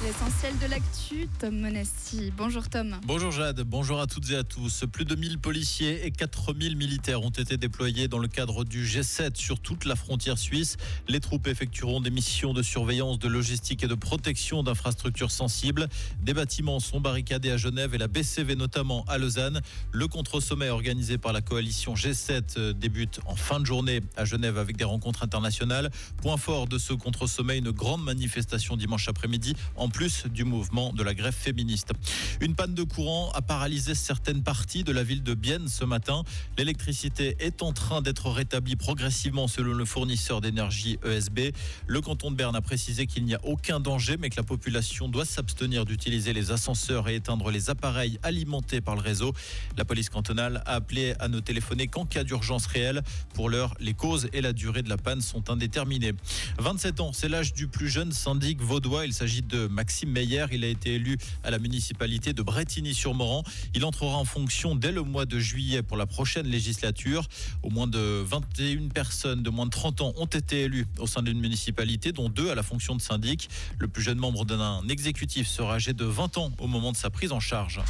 l'essentiel de l'actu, Tom Monesti. Bonjour Tom. Bonjour Jade, bonjour à toutes et à tous. Plus de 1000 policiers et 4000 militaires ont été déployés dans le cadre du G7 sur toute la frontière suisse. Les troupes effectueront des missions de surveillance, de logistique et de protection d'infrastructures sensibles. Des bâtiments sont barricadés à Genève et la BCV notamment à Lausanne. Le contre-sommet organisé par la coalition G7 débute en fin de journée à Genève avec des rencontres internationales. Point fort de ce contre-sommet, une grande manifestation dimanche après-midi en plus du mouvement de la grève féministe. Une panne de courant a paralysé certaines parties de la ville de Bienne ce matin. L'électricité est en train d'être rétablie progressivement selon le fournisseur d'énergie ESB. Le canton de Berne a précisé qu'il n'y a aucun danger mais que la population doit s'abstenir d'utiliser les ascenseurs et éteindre les appareils alimentés par le réseau. La police cantonale a appelé à ne téléphoner qu'en cas d'urgence réelle. Pour l'heure, les causes et la durée de la panne sont indéterminées. 27 ans, c'est l'âge du plus jeune syndic vaudois. Il s'agit de Maxime Meyer. Il a été élu à la municipalité de Brétigny-sur-Morand. Il entrera en fonction dès le mois de juillet pour la prochaine législature. Au moins de 21 personnes de moins de 30 ans ont été élues au sein d'une municipalité, dont 2 à la fonction de syndic. Le plus jeune membre d'un exécutif sera âgé de 20 ans au moment de sa prise en charge.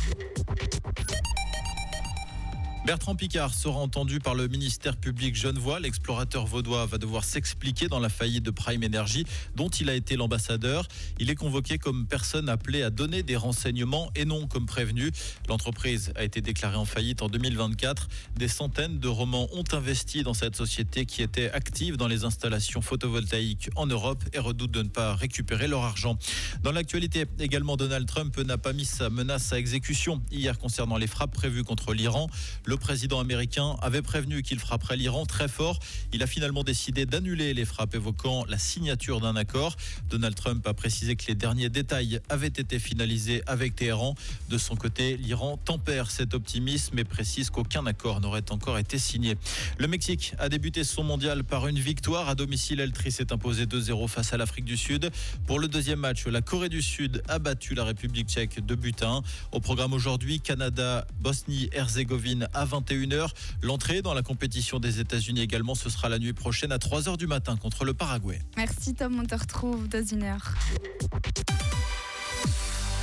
Bertrand Piccard sera entendu par le ministère public genevois. L'explorateur vaudois va devoir s'expliquer dans la faillite de Prime Energy, dont il a été l'ambassadeur. Il est convoqué comme personne appelée à donner des renseignements et non comme prévenu. L'entreprise a été déclarée en faillite en 2024. Des centaines de romans ont investi dans cette société qui était active dans les installations photovoltaïques en Europe et redoute de ne pas récupérer leur argent. Dans l'actualité, également, Donald Trump n'a pas mis sa menace à exécution hier concernant les frappes prévues contre l'Iran. Le président américain avait prévenu qu'il frapperait l'Iran très fort. Il a finalement décidé d'annuler les frappes évoquant la signature d'un accord. Donald Trump a précisé que les derniers détails avaient été finalisés avec Téhéran. De son côté, l'Iran tempère cet optimisme et précise qu'aucun accord n'aurait encore été signé. Le Mexique a débuté son mondial par une victoire. À domicile, Eltri s'est imposé 2-0 face à l'Afrique du Sud. Pour le deuxième match, la Corée du Sud a battu la République tchèque 2-1. Au programme aujourd'hui, Canada, Bosnie-Herzégovine à 21h. L'entrée dans la compétition des États-Unis également, ce sera la nuit prochaine à 3h du matin contre le Paraguay. Merci Tom, on te retrouve dans une heure.